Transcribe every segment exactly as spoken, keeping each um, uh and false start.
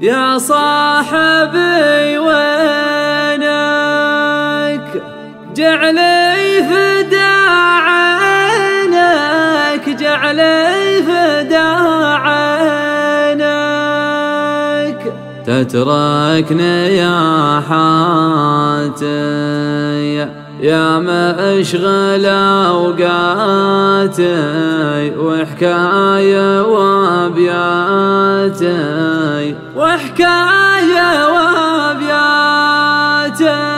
يا صاحبي وينك جعلي فدا عينك جعلي فدا عينك تتركني يا حاتي يا مشغل اوقاتي وحكايه وابياتي وحكايه وابياتي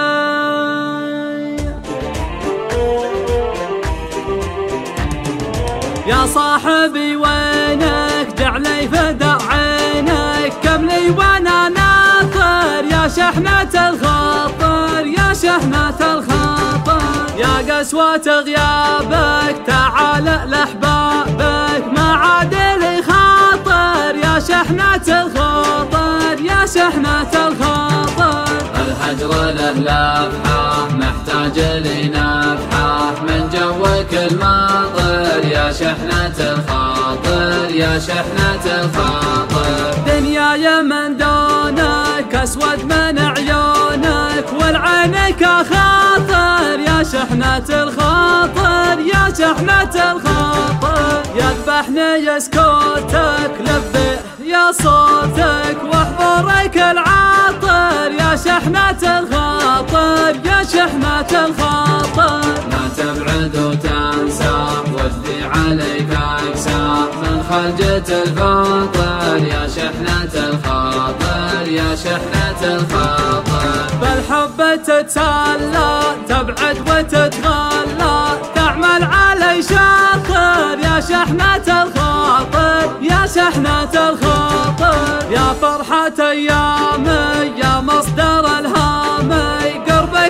يا صاحبي وينك جعلي فدا عينك كملي وانا ناطر يا شحنة الخاطر يا شحنة الخاطر يا قسوة غيابك تعال لأحبابك ما عاد لي خاطر يا شحنة الخاطر يا شحنة الخاطر الهجر له لفحة محتاج لي نفحة من جوك الماطر يا شحنة الخاطر يا شحنة الخاطر دنياي من دونك اسود من عيونك والعينك خاطر يا شحنة الخاطر يا شحنة الخاطر يذبحني سكوتك لبيه يا صوتك واحضرك العاطر يا شحنة الخاطر يا شحنة الخاطر لا تبعد وتنسى وجدي عليك اكسى من خلجة الفاطر يا شحنة الخاطر يا شحنة الخاطر بالحب تتسلى تبعد وتتغلى تعمل علي شاطر يا شحنة الخاطر يا شحنة الخاطر يا فرحة ايامي يا مصدر الهامي قربك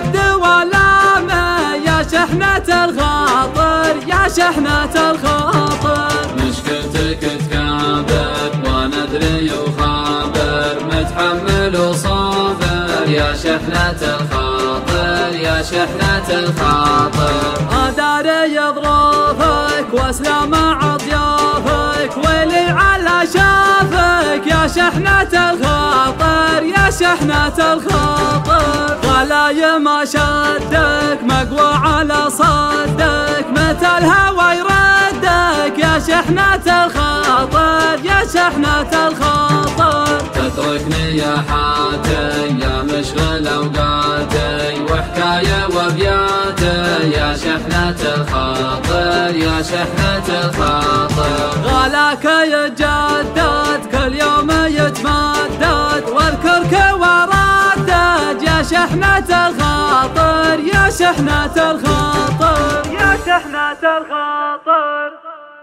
دوالامي يا شحنة الخاطر يا شحنة الخاطر مشكلتك تكابر وانا ادري وخابر متحمل وصابر يا شحنة الخاطر يا شحنة الخاطر اداري ظروفك واسلام عضيافك ويلي على شافك يا شحنة الخاطر يا شحنة الخاطر غلاي ما شدك مقوى على صدك متى الهوى يردك يا شحنة الخاطر يا شحنة الخاطر تتركني يا حاتي يا مشغل اوقاتي وحكايه وابياتي يا شحنة الخاطر يا شحنة الخاطر غلاك يتجدد كل يوم يتمدد واذكرك وردد يا شحنة الخاطر يا شحنة الخاطر يا شحنة الخاطر